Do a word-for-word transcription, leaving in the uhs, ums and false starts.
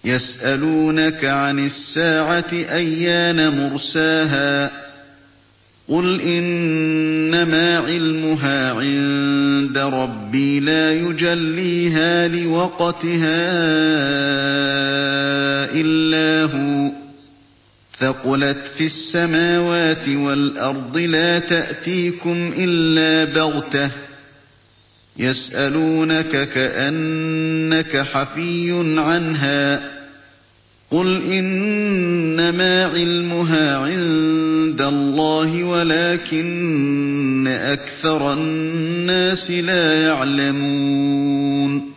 يَسْأَلُونَكَ عَنِ السَّاعَةِ أَيَّانَ مُرْسَاهَا ۖ قُلْ إِنَّمَا عِلْمُهَا عِندَ رَبِّي لَا يُجَلِّيهَا لِوَقْتِهَا إِلَّا هُوَ ۚ ثَقُلَتْ فِي السَّمَاوَاتِ وَالْأَرْضِ لَا تَأْتِيكُمْ إِلَّا بَغْتَةً ۗ يَسْأَلُونَكَ كَأَنَّكَ حَفِيٌّ عَنْهَا ۖ قُلْ إِنَّمَا عِلْمُهَا عِندَ اللَّهِ وَلَٰكِنَّ أَكْثَرَ النَّاسِ لَا يَعْلَمُونَ